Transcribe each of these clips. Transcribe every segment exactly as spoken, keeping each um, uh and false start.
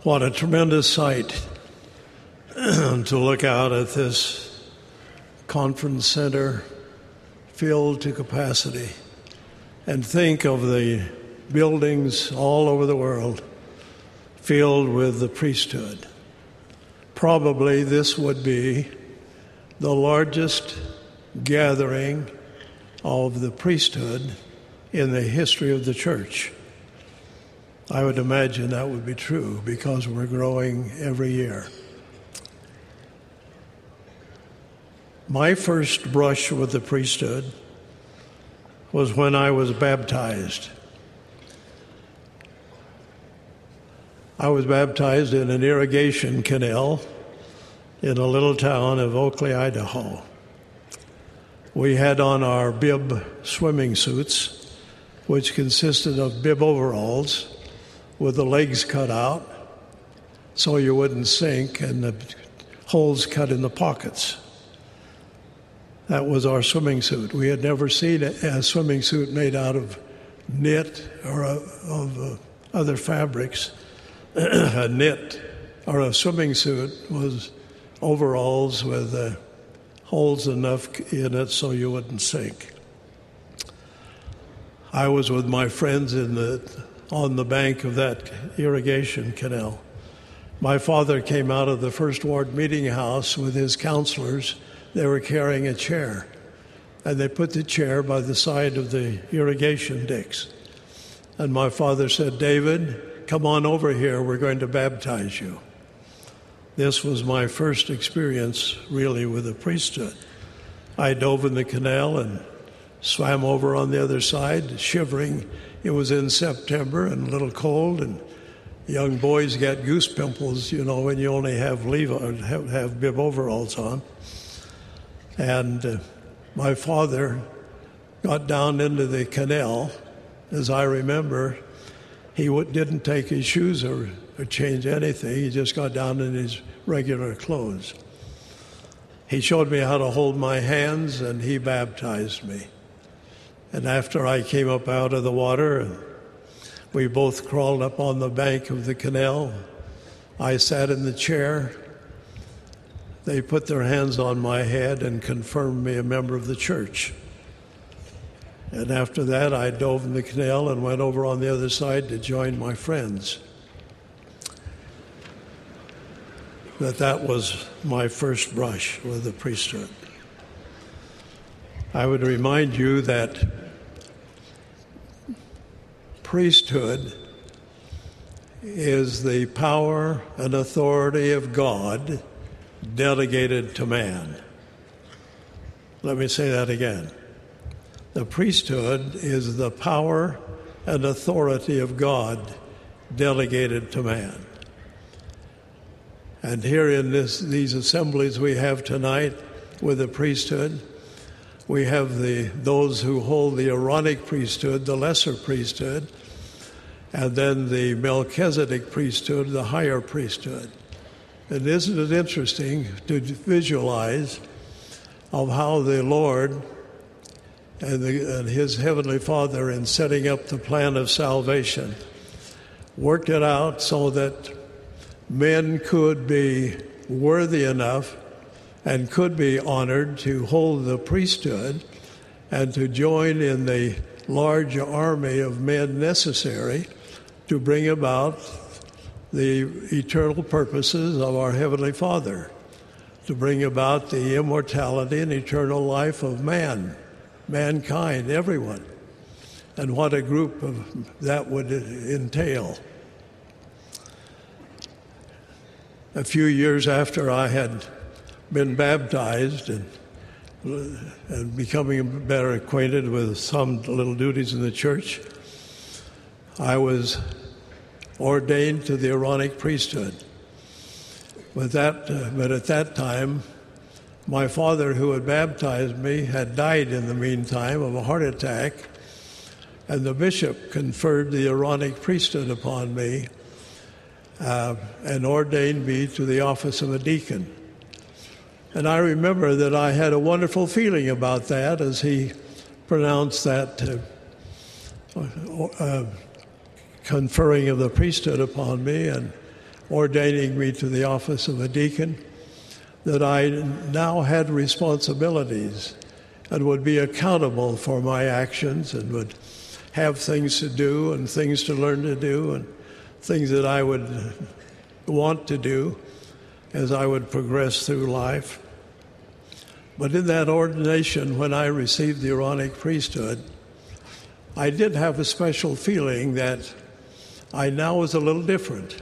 What a tremendous sight to look out at this conference center filled to capacity and think of the buildings all over the world filled with the priesthood. Probably this would be the largest gathering of the priesthood in the history of the church. I would imagine that would be true because we're growing every year. My first brush with the priesthood was when I was baptized. I was baptized in an irrigation canal in a little town of Oakley, Idaho. We had on our bib swimming suits, which consisted of bib overalls with the legs cut out so you wouldn't sink and the holes cut in the pockets. That was our swimming suit. We had never seen a swimming suit made out of knit or of uh, other fabrics. A knit or a swimming suit was overalls with uh, holes enough in it so you wouldn't sink. I was with my friends in the on the bank of that irrigation canal. My father came out of the First Ward meeting house with his counselors. They were carrying a chair, and they put the chair by the side of the irrigation dicks. And my father said, "David, come on over here. We're going to baptize you." This was my first experience, really, with the priesthood. I dove in the canal and swam over on the other side, shivering. It was in September and a little cold, and young boys get goose pimples, you know, when you only have leave have, have bib overalls on. And uh, my father got down into the canal. As I remember, he w- didn't take his shoes or, or change anything. He just got down in his regular clothes. He showed me how to hold my hands, and he baptized me. And after I came up out of the water, and we both crawled up on the bank of the canal, I sat in the chair. They put their hands on my head and confirmed me a member of the church. And after that, I dove in the canal and went over on the other side to join my friends. That that was my first brush with the priesthood. I would remind you that priesthood is the power and authority of God delegated to man. Let me say that again. The priesthood is the power and authority of God delegated to man. And here in this, these assemblies we have tonight with the priesthood, we have the those who hold the Aaronic priesthood, the lesser priesthood, and then the Melchizedek priesthood, the higher priesthood. And isn't it interesting to visualize of how the Lord and, the, and his heavenly Father, in setting up the plan of salvation, worked it out so that men could be worthy enough and could be honored to hold the priesthood and to join in the large army of men necessary to bring about the eternal purposes of our Heavenly Father, to bring about the immortality and eternal life of man, mankind, everyone. And what a group of that would entail. A few years after I had been baptized and, and becoming better acquainted with some little duties in the church, I was ordained to the Aaronic priesthood. With that, uh, but at that time, my father, who had baptized me, had died in the meantime of a heart attack, and the bishop conferred the Aaronic priesthood upon me uh, and ordained me to the office of a deacon. And I remember that I had a wonderful feeling about that as he pronounced that uh, uh, conferring of the priesthood upon me, and ordaining me to the office of a deacon, that I now had responsibilities and would be accountable for my actions and would have things to do and things to learn to do and things that I would want to do as I would progress through life. But in that ordination, when I received the Aaronic priesthood, I did have a special feeling that I now was a little different.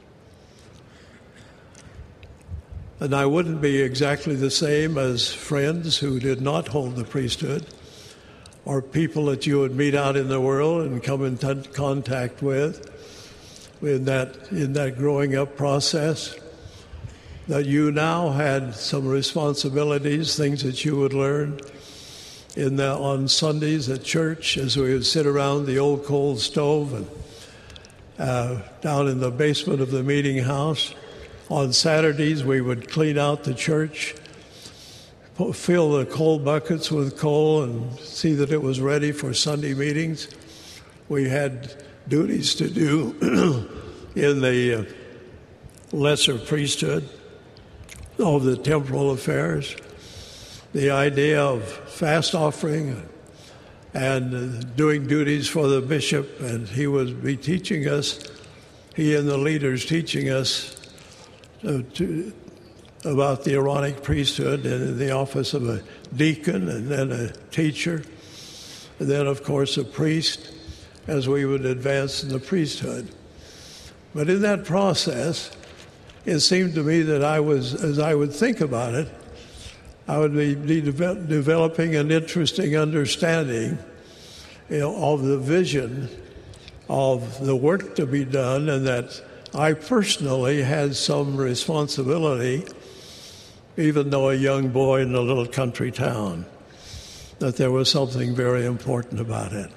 And I wouldn't be exactly the same as friends who did not hold the priesthood, or people that you would meet out in the world and come in t- contact with in that in that growing up process. That you now had some responsibilities, things that you would learn in the, on Sundays at church as we would sit around the old coal stove and uh, down in the basement of the meeting house. On Saturdays, we would clean out the church, fill the coal buckets with coal, and see that it was ready for Sunday meetings. We had duties to do in the uh, lesser priesthood of the temporal affairs. The idea of fast offering and uh, doing duties for the bishop, and he would be teaching us, he and the leaders teaching us Uh, to, about the Aaronic priesthood and the office of a deacon and then a teacher, and then, of course, a priest as we would advance in the priesthood. But in that process, it seemed to me that I was, as I would think about it, I would be de- developing an interesting understanding, you know, of the vision of the work to be done, and that I personally had some responsibility, even though a young boy in a little country town, that there was something very important about it.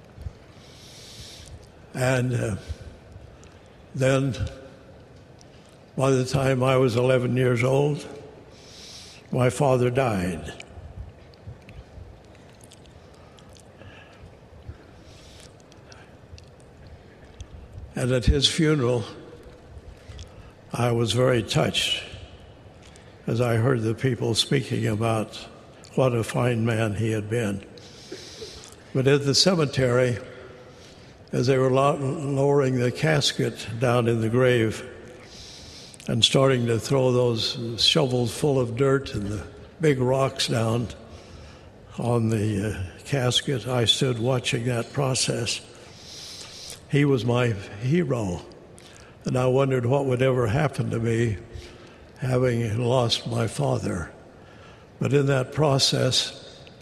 And uh, then, by the time I was eleven years old, my father died. And at his funeral, I was very touched as I heard the people speaking about what a fine man he had been. But at the cemetery, as they were lowering the casket down in the grave and starting to throw those shovels full of dirt and the big rocks down on the uh, casket, I stood watching that process. He was my hero. And I wondered what would ever happen to me having lost my father. But in that process,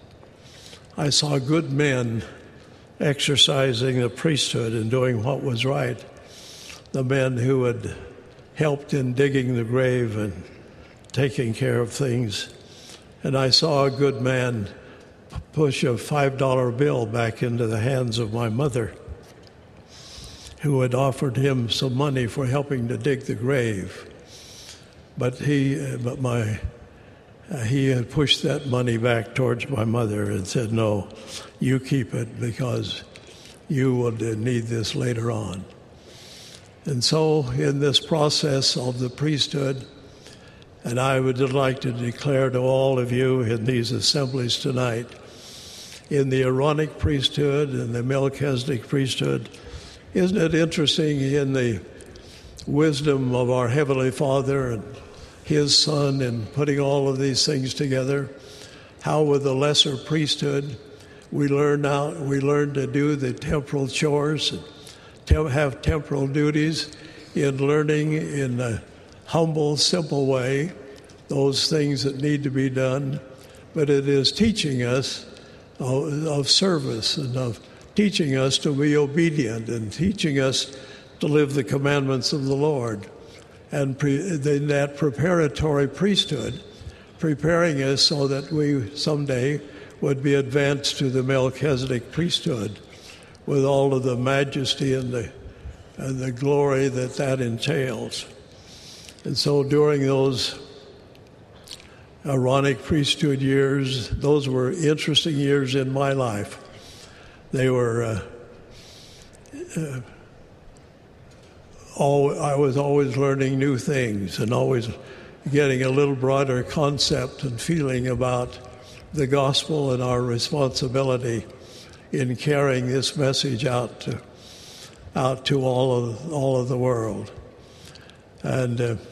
I saw good men exercising the priesthood and doing what was right. The men who had helped in digging the grave and taking care of things. And I saw a good man push a five dollar bill back into the hands of my mother, who had offered him some money for helping to dig the grave. But he, but my, uh, he had pushed that money back towards my mother and said, "No, you keep it because you will need this later on." And so in this process of the priesthood, and I would like to declare to all of you in these assemblies tonight, in the Aaronic priesthood and the Melchizedek priesthood, isn't it interesting in the wisdom of our Heavenly Father and His Son in putting all of these things together, how with the lesser priesthood we learn now we learn to do the temporal chores and te- have temporal duties in learning in a humble, simple way those things that need to be done, but it is teaching us of, of service and of teaching us to be obedient and teaching us to live the commandments of the Lord. And pre- in that preparatory priesthood, preparing us so that we someday would be advanced to the Melchizedek priesthood with all of the majesty and the, and the glory that that entails. And so during those Aaronic priesthood years, those were interesting years in my life. They were uh, uh, all, I was always learning new things and always getting a little broader concept and feeling about the gospel and our responsibility in carrying this message out to out to all of all of the world. And uh,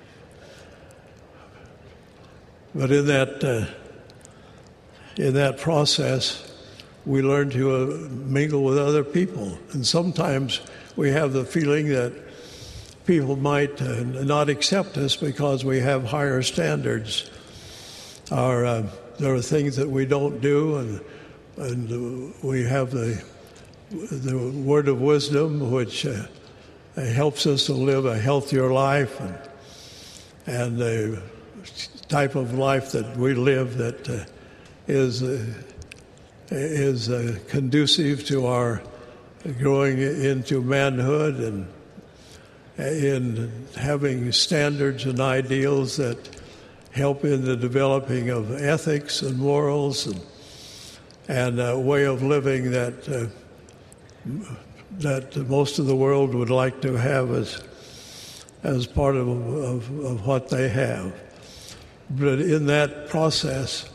but in that uh, in that process, we learn to uh, mingle with other people, and sometimes we have the feeling that people might uh, not accept us because we have higher standards. Our uh, there are things that we don't do, and and we have the the word of wisdom, which uh, helps us to live a healthier life, and, and the type of life that we live that uh, is uh, is uh, conducive to our growing into manhood and in having standards and ideals that help in the developing of ethics and morals and and a way of living that uh, that most of the world would like to have as as part of, of, of what they have. But in that process,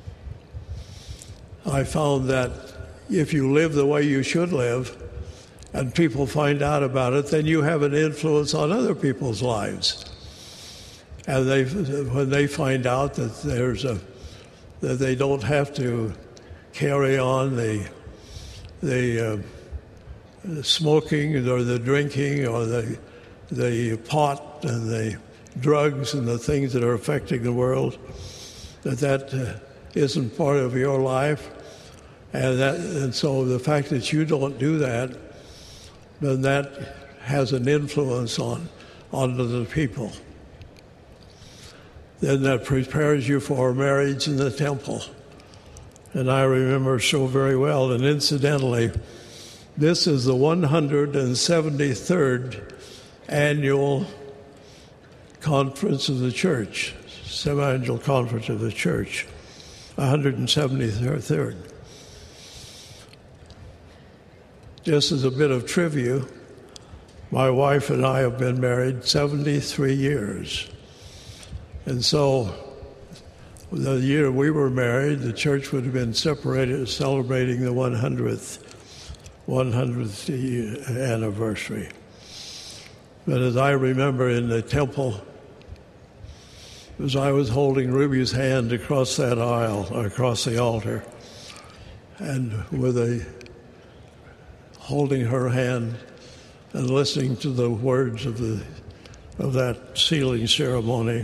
I found that if you live the way you should live and people find out about it, then you have an influence on other people's lives. And they, when they find out that there's a that they don't have to carry on the the uh, the smoking or the drinking or the the pot and the drugs and the things that are affecting the world, that that uh, isn't part of your life, and that and so the fact that you don't do that, then that has an influence on on other people. Then that prepares you for marriage in the temple. And I remember so very well, and incidentally, this is the one hundred seventy-third annual conference of the church, semi-annual conference of the church, one hundred seventy-third. Just as a bit of trivia, my wife and I have been married seventy-three years. And so the year we were married, the church would have been separated, celebrating the one hundredth anniversary. But as I remember in the temple, as I was holding Ruby's hand across that aisle, across the altar, and with a holding her hand and listening to the words of the of that sealing ceremony,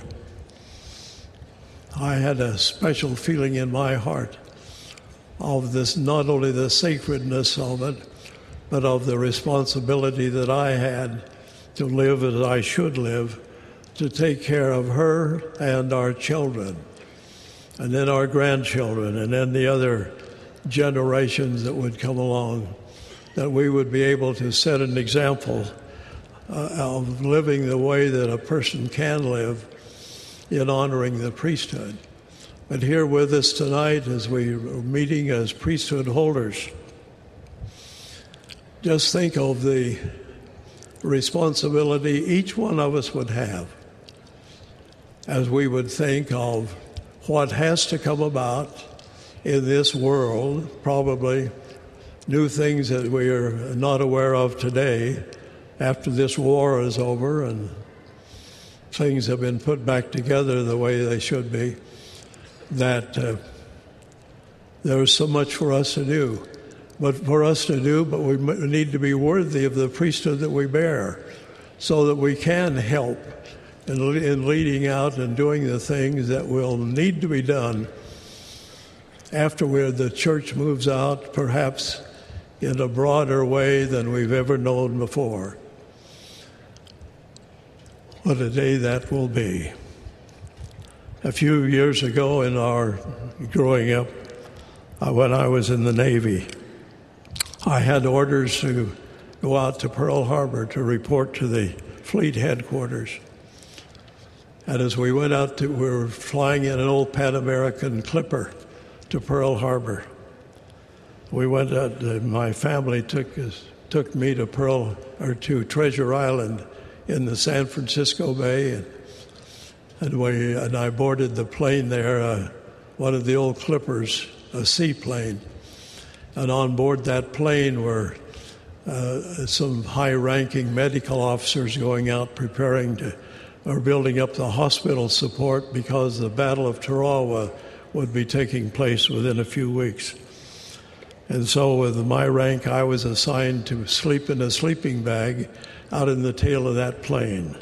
I had a special feeling in my heart of this, not only the sacredness of it, but of the responsibility that I had to live as I should live, to take care of her and our children, and then our grandchildren, and then the other generations that would come along, that we would be able to set an example uh, of living the way that a person can live in honoring the priesthood. But here with us tonight, as we are meeting as priesthood holders, just think of the responsibility each one of us would have as we would think of what has to come about in this world, probably new things that we are not aware of today after this war is over and things have been put back together the way they should be, that uh, there is so much for us to do. But for us to do, but we need to be worthy of the priesthood that we bear so that we can help in, in leading out and doing the things that will need to be done after we're, the church moves out, perhaps in a broader way than we've ever known before. What a day that will be. A few years ago in our growing up, uh, when I was in the Navy, I had orders to go out to Pearl Harbor to report to the fleet headquarters. And as we went out to, we were flying in an old Pan American Clipper to Pearl Harbor. We went out, uh, my family took us, took me to Pearl, or to Treasure Island in the San Francisco Bay, and, and, we, and I boarded the plane there, uh, one of the old Clippers, a seaplane. And on board that plane were uh, some high-ranking medical officers going out preparing to, or building up the hospital support because the Battle of Tarawa would be taking place within a few weeks. And so with my rank, I was assigned to sleep in a sleeping bag out in the tail of that plane.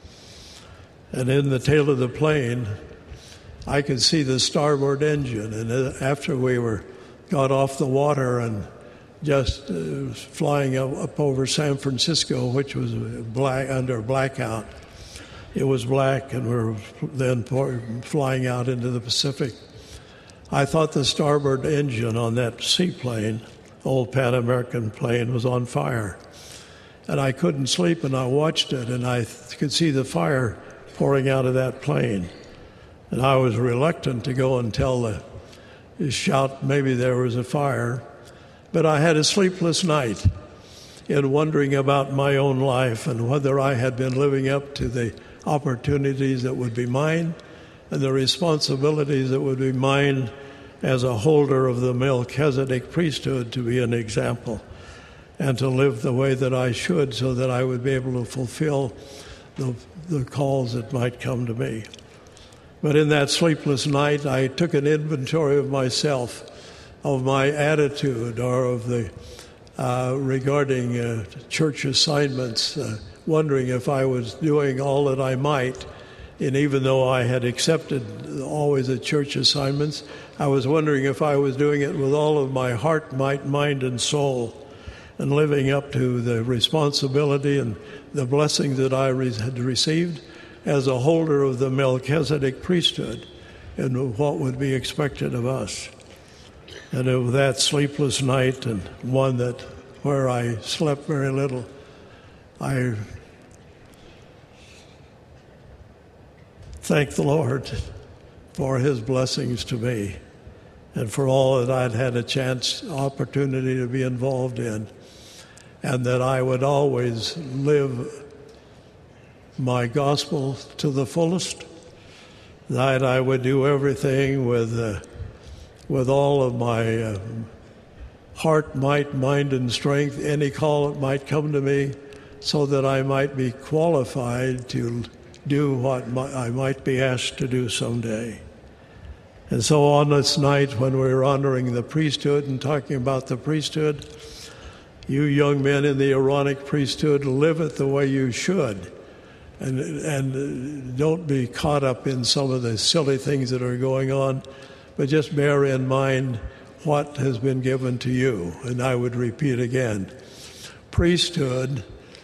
And in the tail of the plane, I could see the starboard engine. And after we were got off the water and just uh, flying up, up over San Francisco, which was black under blackout, it was black, and we were then flying out into the Pacific. I thought the starboard engine on that seaplane, old Pan American plane, was on fire. And I couldn't sleep, and I watched it, and I th- could see the fire pouring out of that plane. And I was reluctant to go and tell the, the shout maybe there was a fire. But I had a sleepless night in wondering about my own life and whether I had been living up to the opportunities that would be mine and the responsibilities that would be mine as a holder of the Melchizedek priesthood, to be an example and to live the way that I should so that I would be able to fulfill the, the calls that might come to me. But in that sleepless night, I took an inventory of myself, of my attitude, or of the uh, regarding uh, church assignments, uh, wondering if I was doing all that I might. And even though I had accepted always the church assignments, I was wondering if I was doing it with all of my heart, might, mind, and soul, and living up to the responsibility and the blessings that I re- had received as a holder of the Melchizedek priesthood and what would be expected of us. And of that sleepless night, and one that where I slept very little, I thank the Lord for his blessings to me and for all that I'd had a chance, opportunity to be involved in, and that I would always live my gospel to the fullest, that I would do everything with uh, with all of my uh, heart, might, mind, and strength, any call that might come to me, so that I might be qualified to do what I might be asked to do someday. And so on this night, when we were honoring the priesthood and talking about the priesthood, you young men in the Aaronic priesthood, live it the way you should. And, and don't be caught up in some of the silly things that are going on, but just bear in mind what has been given to you. And I would repeat again, priesthood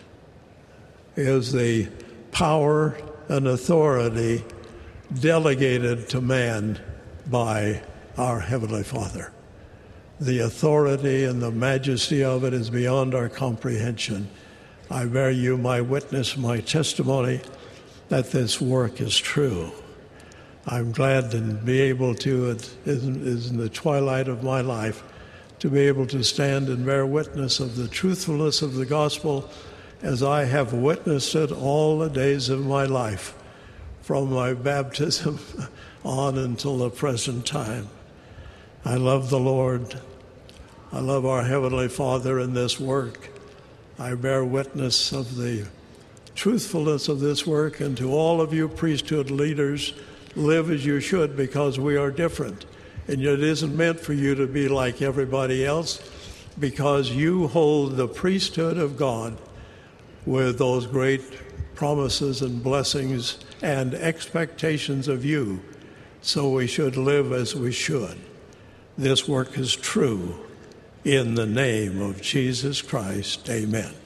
is the power and authority delegated to man by our Heavenly Father. The authority and the majesty of it is beyond our comprehension. I bear you my witness, my testimony that this work is true. I'm glad to be able to, it is in the twilight of my life, to be able to stand and bear witness of the truthfulness of the gospel as I have witnessed it all the days of my life, from my baptism on until the present time. I love the Lord. I love our Heavenly Father in this work. I bear witness of the truthfulness of this work, and to all of you priesthood leaders, live as you should, because we are different. And it isn't meant for you to be like everybody else, because you hold the priesthood of God with those great promises and blessings and expectations of you. So we should live as we should. This work is true. In the name of Jesus Christ, amen.